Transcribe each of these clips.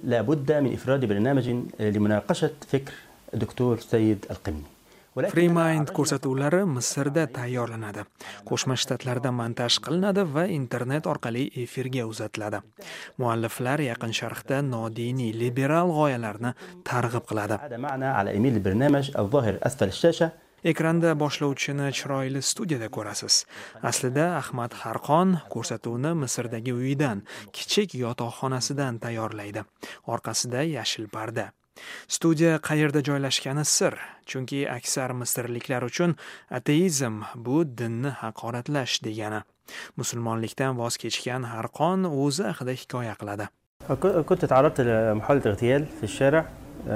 لابد من إفراد برنامج لمناقشة فكر الدكتور سيد القمني. Free Mind ko'rsatuvlari Misrda tayyorlanadi. Qo'shma Shtatlarda montaj qilinadi va internet orqali efirga uzatiladi. Mualliflar Yaqin Sharqda nodiniy liberal g'oyalarni targ'ib qiladi. Ekranda boshlovchini chiroyli studiyada ko'rasiz. Aslida Ahmad Harqon ko'rsatuvni Misrdagi uyidan, kichik yotoqxonasidan tayyorlaydi. Orqasida yashil parda. Studiya qayerda joylashgani sir, chunki aksar misrliklar uchun ateizm bu dinni haqoratlash degani. Musulmonlikdan voz kechgan Harqon o'zi haqida hikoya qiladi. كنت تعرضت لمحاولة اغتيال في الشارع.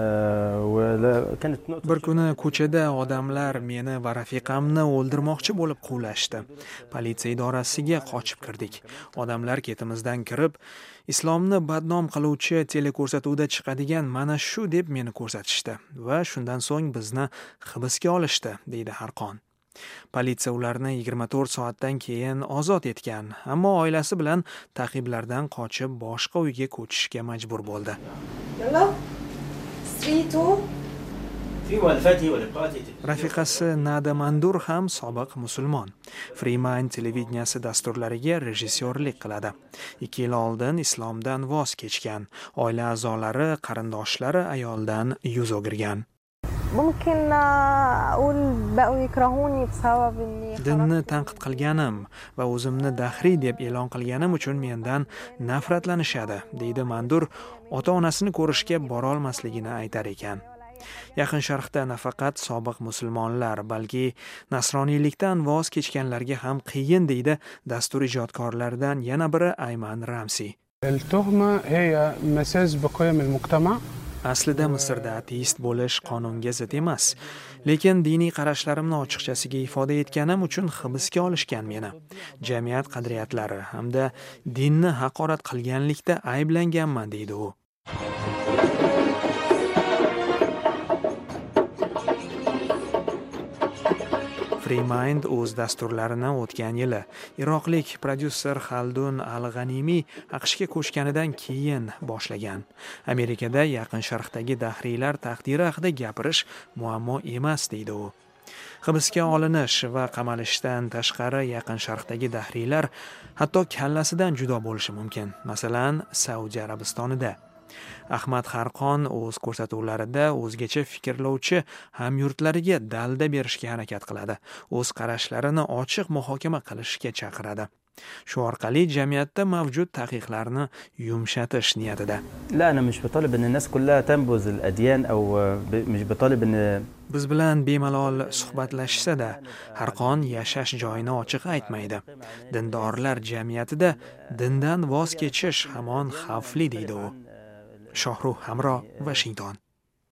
Bir kuni ko'chada odamlar meni va rafiqamni o'ldirmoqchi bo'lib quvlashdi. Politsiya idorasiga qochib kirdik. Odamlar ketimizdan kirib, islomni badnom qiluvchi teleko'rsatuvda chiqadigan mana shu deb meni ko'rsatishdi va shundan so'ng bizni hibsga olishdi, deydi Harqon. Politsiya ularni 24 soatdan keyin ozod etgan, ammo oilasi bilan ta'qiblardan qochib boshqa uyga ko'chishga majbur bo'ldi. Rafiqasi Nada Mandur ham sobiq musulmon. Free Mind televideniyasi dasturlariga rejissyorlik qiladi. 2 yil oldin islomdan voz kechgan. Oila a'zolari, qarindoshlari ayoldan yuz o'girgan. Dinni tanqid qilganim va o'zimni daxriy deb e'lon qilganim uchun mendan nafratlanishadi, deydi Mandur ota-onasini ko'rishga bora olmasligini aytar ekan. Yaqin Sharqda nafaqat sobiq musulmonlar, balki nasroniylikdan voz kechganlarga ham qiyin, deydi dastur ijodkorlaridan yana biri Ayman Ramsi. Aslida Misrda ateist bo'lish qonunga zid emas, lekin diniy qarashlarimni ochiqchasiga ifoda etganim uchun hibsga olishgan meni. Jamiyat qadriyatlari hamda dinni haqorat qilganlikda ayblanganman, deydi u. Free Mind o'z dasturlarini o'tgan yili iroqlik prodyuser Xaldun Al-G'animiy AQShga ko'chganidan keyin boshlagan. Amerikada Yaqin Sharqdagi dahriylar taqdiri haqida gapirish muammo emas, deydi u. Hibsga olinish va qamalishdan tashqari Yaqin Sharqdagi dahriylar hatto kallasidan judo bo'lishi mumkin. Masalan, Saudiya Arabistonida. Ahmad Harqon o'z ko'rsatuvlarida o'zgacha fikrlovchi hamyurtlariga dalda berishga harakat qiladi. O'z qarashlarini ochiq muhokama qilishga chaqiradi. Shu orqali jamiyatda mavjud taqiqlarni yumshatish niyatida. Biz bilan bemalol suhbatlashsa-da, Harqon yashash joyini ochiq aytmaydi. Dindorlar jamiyatida dindan voz kechish hamon xavfli, deydi u. Shohruh Hamro, Washington.